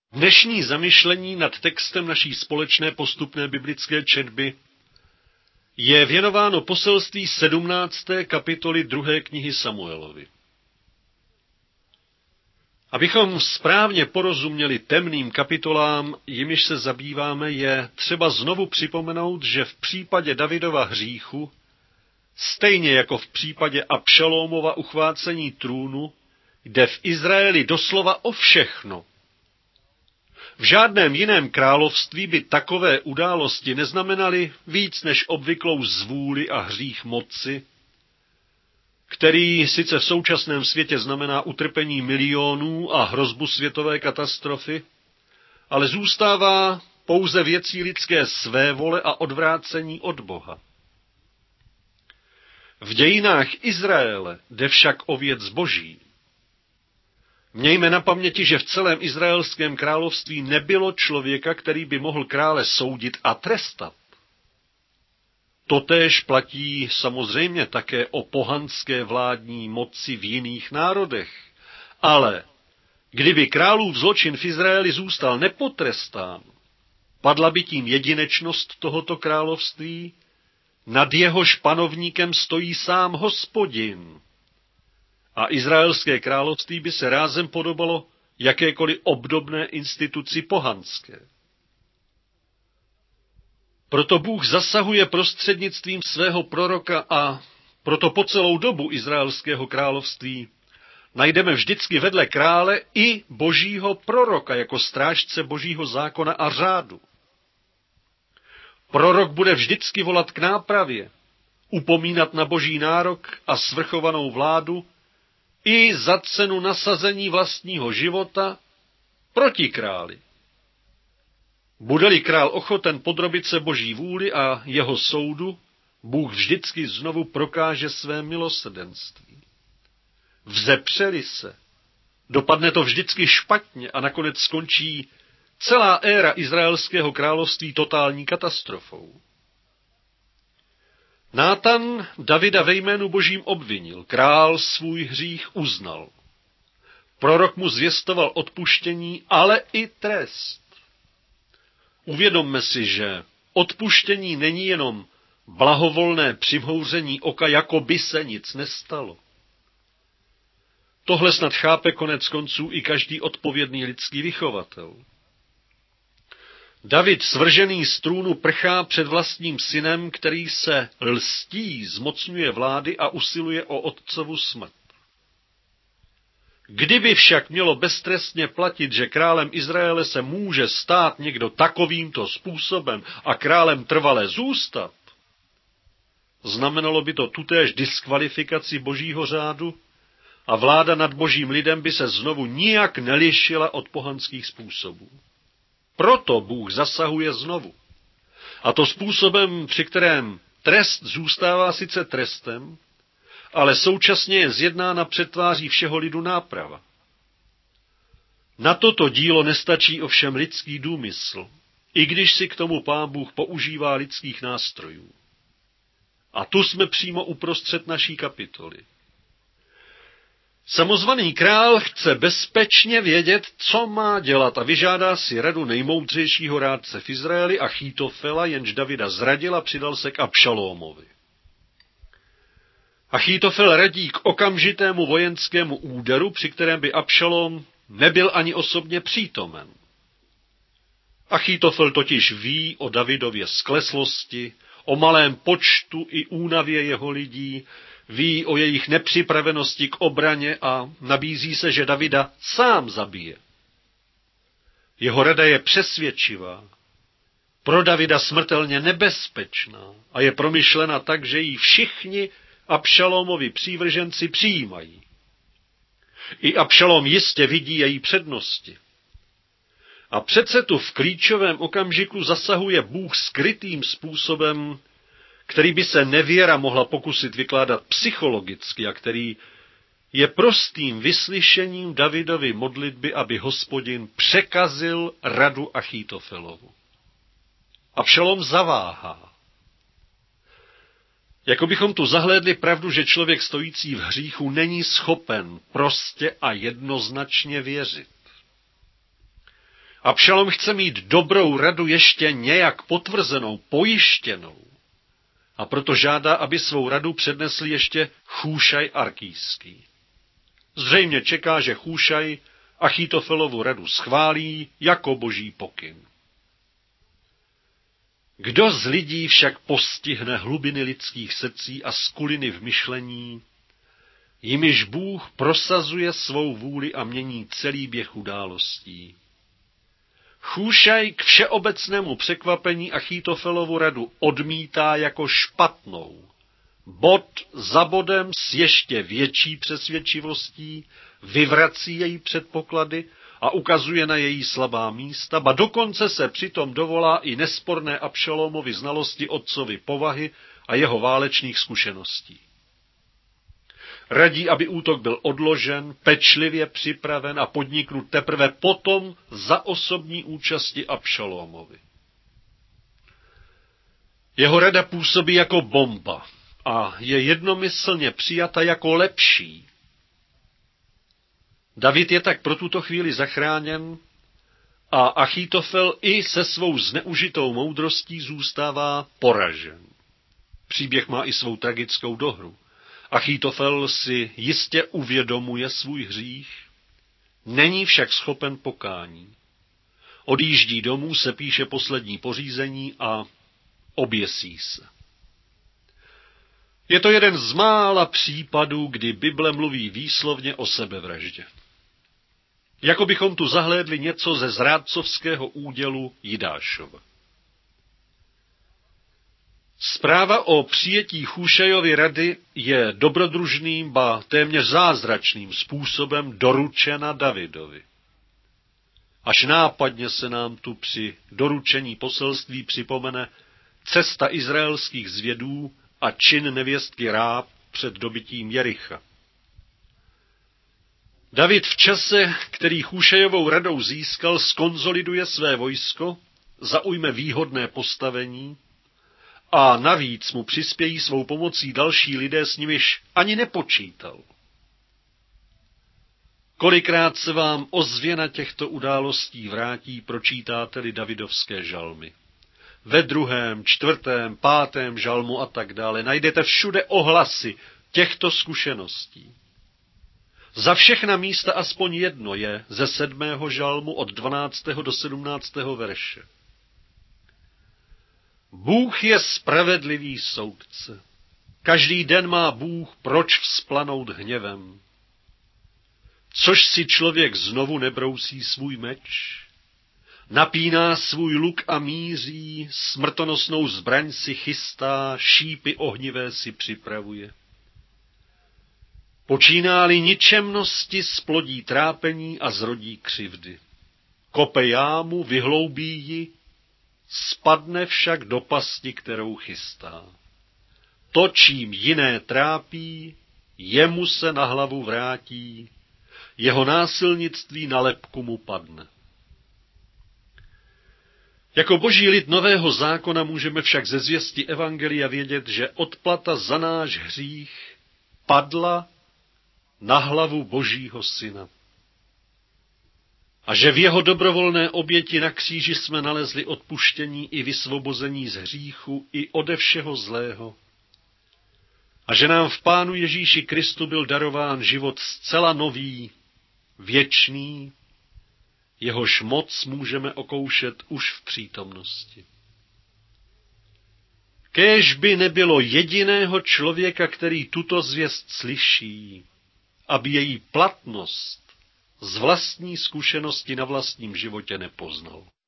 Dnešní zamyšlení nad textem naší společné postupné biblické četby je věnováno poselství 17. kapitoly 2. knihy Samuelovi. Abychom správně porozuměli temným kapitolám, jimiž se zabýváme, je třeba znovu připomenout, že v případě Davidova hříchu, stejně jako v případě Abšalómova uchvácení trůnu, jde v Izraeli doslova o všechno. V žádném jiném království by takové události neznamenaly víc než obvyklou zvůli a hřích moci, který sice v současném světě znamená utrpení milionů a hrozbu světové katastrofy, ale zůstává pouze věcí lidské svévole a odvrácení od Boha. V dějinách Izraele jde však o věc boží. Mějme na paměti, že v celém izraelském království nebylo člověka, který by mohl krále soudit a trestat. Totéž platí samozřejmě také o pohanské vládní moci v jiných národech. Ale kdyby králův zločin v Izraeli zůstal nepotrestán, padla by tím jedinečnost tohoto království, nad jehož panovníkem stojí sám Hospodin. A izraelské království by se rázem podobalo jakékoliv obdobné instituci pohanské. Proto Bůh zasahuje prostřednictvím svého proroka a proto po celou dobu izraelského království najdeme vždycky vedle krále i božího proroka jako strážce božího zákona a řádu. Prorok bude vždycky volat k nápravě, upomínat na boží nárok a svrchovanou vládu i za cenu nasazení vlastního života proti králi. Bude-li král ochoten podrobit se boží vůli a jeho soudu, Bůh vždycky znovu prokáže své milosrdenství. Vzepře-li se, dopadne to vždycky špatně a nakonec skončí celá éra izraelského království totální katastrofou. Nátan Davida ve jménu božím obvinil, král svůj hřích uznal. Prorok mu zvěstoval odpuštění, ale i trest. Uvědomme si, že odpuštění není jenom blahovolné přimhouření oka, jako by se nic nestalo. Tohle snad chápe konec konců i každý odpovědný lidský vychovatel. David svržený z trůnu prchá před vlastním synem, který se lstí, zmocňuje vlády a usiluje o otcovu smrt. Kdyby však mělo beztrestně platit, že králem Izraele se může stát někdo takovýmto způsobem a králem trvale zůstat, znamenalo by to tutéž diskvalifikaci božího řádu a vláda nad božím lidem by se znovu nijak nelišila od pohanských způsobů. Proto Bůh zasahuje znovu. A to způsobem, při kterém trest zůstává sice trestem, ale současně je zjednána před tváří všeho lidu náprava. Na toto dílo nestačí ovšem lidský důmysl, i když si k tomu Pán Bůh používá lidských nástrojů. A tu jsme přímo uprostřed naší kapitoly. Samozvaný král chce bezpečně vědět, co má dělat a vyžádá si radu nejmoudřejšího rádce v Izraeli Achítofela, jenž Davida zradil a přidal se k Abšalómovi. Achítofel radí k okamžitému vojenskému úderu, při kterém by Abšalóm nebyl ani osobně přítomen. Achítofel totiž ví o Davidově skleslosti, o malém počtu i únavě jeho lidí, ví o jejich nepřipravenosti k obraně a nabízí se, že Davida sám zabije. Jeho rada je přesvědčivá, pro Davida smrtelně nebezpečná a je promyšlena tak, že ji všichni Abšalómovi přívrženci přijímají. I Abšalóm jistě vidí její přednosti. A přece tu v klíčovém okamžiku zasahuje Bůh skrytým způsobem, který by se nevěra mohla pokusit vykládat psychologicky a který je prostým vyslyšením Davidovy modlitby, aby Hospodin překazil radu Achítofelovu. Abšalóm zaváhá. Jako bychom tu zahlédli pravdu, že člověk stojící v hříchu není schopen prostě a jednoznačně věřit. Abšalom chce mít dobrou radu ještě nějak potvrzenou, pojištěnou. A proto žádá, aby svou radu přednesl ještě Chúšaj Arkýský. Zřejmě čeká, že Chúšaj Achitofelovu radu schválí jako boží pokyn. Kdo z lidí však postihne hlubiny lidských srdcí a skuliny v myšlení, jimiž Bůh prosazuje svou vůli a mění celý běh událostí? Chúšaj k všeobecnému překvapení Achitofelovu radu odmítá jako špatnou. Bod za bodem s ještě větší přesvědčivostí vyvrací její předpoklady a ukazuje na její slabá místa, ba dokonce se přitom dovolá i nesporné Abšalomovi znalosti otcovy povahy a jeho válečných zkušeností. Radí, aby útok byl odložen, pečlivě připraven a podniknut teprve potom za osobní účasti Abšalomovi. Jeho rada působí jako bomba a je jednomyslně přijata jako lepší. David je tak pro tuto chvíli zachráněn a Achitofel i se svou zneužitou moudrostí zůstává poražen. Příběh má i svou tragickou dohru. Achitofel si jistě uvědomuje svůj hřích, není však schopen pokání. Odjíždí domů, se píše poslední pořízení a oběsí se. Je to jeden z mála případů, kdy Bible mluví výslovně o sebevraždě. Jako bychom tu zahlédli něco ze zrádcovského údělu Jidášova. Zpráva o přijetí Chúšajovy rady je dobrodružným, ba téměř zázračným způsobem doručena Davidovi. Až nápadně se nám tu při doručení poselství připomene cesta izraelských zvědů a čin nevěstky Ráb před dobytím Jericha. David v čase, který Chúšajovou radou získal, skonzoliduje své vojsko, zaujme výhodné postavení a navíc mu přispějí svou pomocí další lidé, s nimiž ani nepočítal. Kolikrát se vám ozvěna těchto událostí vrátí, pročítáte-li Davidovské žalmy. Ve 2., 4., 5. žalmu a tak dále najdete všude ohlasy těchto zkušeností. Za všechna místa aspoň jedno je ze 7. žalmu od 12. do 17. verše. Bůh je spravedlivý soudce. Každý den má Bůh proč vzplanout hněvem. Což si člověk znovu nebrousí svůj meč? Napíná svůj luk a míří, smrtonosnou zbraň si chystá, šípy ohnivé si připravuje. Počíná-li ničemnosti, splodí trápení a zrodí křivdy. Kope jámu, vyhloubí ji, spadne však do pasti, kterou chystá. To, čím jiné trápí, jemu se na hlavu vrátí, jeho násilnictví na lebku mu padne. Jako boží lid Nového zákona můžeme však ze zvěsti evangelia vědět, že odplata za náš hřích padla na hlavu Božího syna. A že v jeho dobrovolné oběti na kříži jsme nalezli odpuštění i vysvobození z hříchu i ode všeho zlého. A že nám v Pánu Ježíši Kristu byl darován život zcela nový, věčný, jehož moc můžeme okoušet už v přítomnosti. Kéž by nebylo jediného člověka, který tuto zvěst slyší, aby její platnost z vlastní zkušenosti na vlastním životě nepoznal.